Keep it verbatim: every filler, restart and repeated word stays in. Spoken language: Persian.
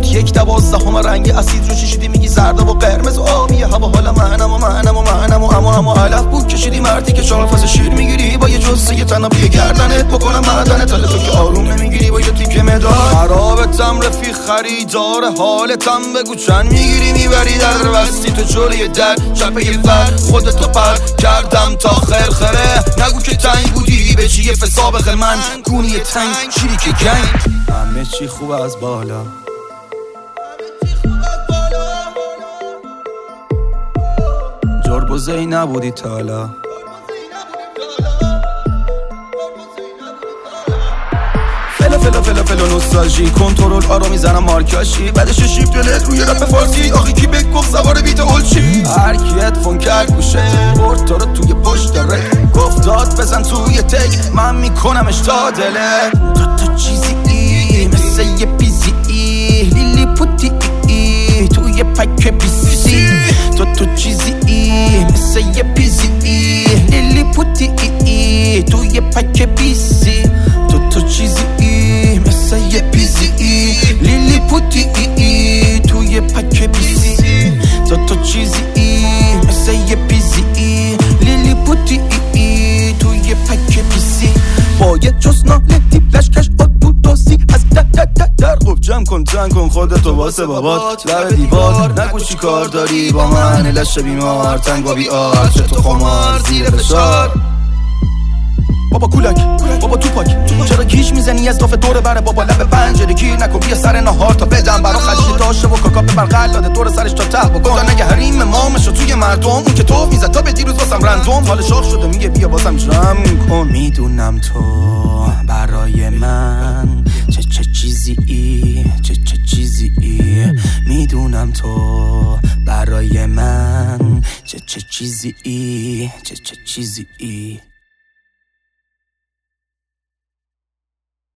بود یک دوازدهم رنگ اسید رو شیشیدی میگی زرد و قرمز و آبیه هوا حالا منم و منم و منم و اما اما علف بود کشیدی مردی که چهار نفس شیر میگیری با یه جثه تنابی گردنت بکنم معدنت حالا تو که آروم نمیگیری با یه تیکه مداد خرابتم رفیق خریدار حالتم بگو چند میگیری میبری در وستی تو جلوی در شب یه فر خودتو پر کردم تا خرخره نگو که تنگ بودی به چیه فسابق من گونی تنگ شیری که گنگ همه چی خوب از بالا جرب و زی نبودی تالا فلا فلا فلا فلا نوستالژی کنترل آرا میزنم مارکاشی بعدش شیفت دلت روی رپ فارسی آخی کی بک گفت سوار بیت هولچی هر کی ادفون کرد گوشه برد تو رو توی پشت داره گفت داد بزن توی تک من میکنمش تا دله تو تو چیزی ای مثل یه پیزی ای لیلی پوتی ای توی پک بیسی تو تو چیزی ای مثل یه پیزی ای لیلی پوتی ای توی پک بیسی تو تو چیزی ای مثل یه پیزی ای لیلی پوتی ای توی پک بیسی تو تو چیزی ای مثل یه پیزی ای لیلی پوتی ای توی پک بیسی با یه جسنا لطیب لشکش آد بود دوستی از در در در در خوب جمع کن جمع کن خودتو واسه بابات لب دیوار نگو چی کار داری با من لشه بیمار تنگ و بیار چه تو خمار زیر فشار بابا کولک بابا توپاک چرا گیش میزنی از داف دور بره بابا لب پنجره گیر نکن بیا سر نهار تا بدم برا خشی داشه و کاکا ببر قلاده دور سرش تا ته بکن تا نگه حریم مامشو توی مردم اون که تو میزد تا به دیروز واسم رندوم حال شاخ شده میگه بیا واسم جمع کن میدونم تو برای من چه چه چیزی ای چه چه چیزی ای میدونم تو برای من چه چه چیزی ای چه چه چیزی ای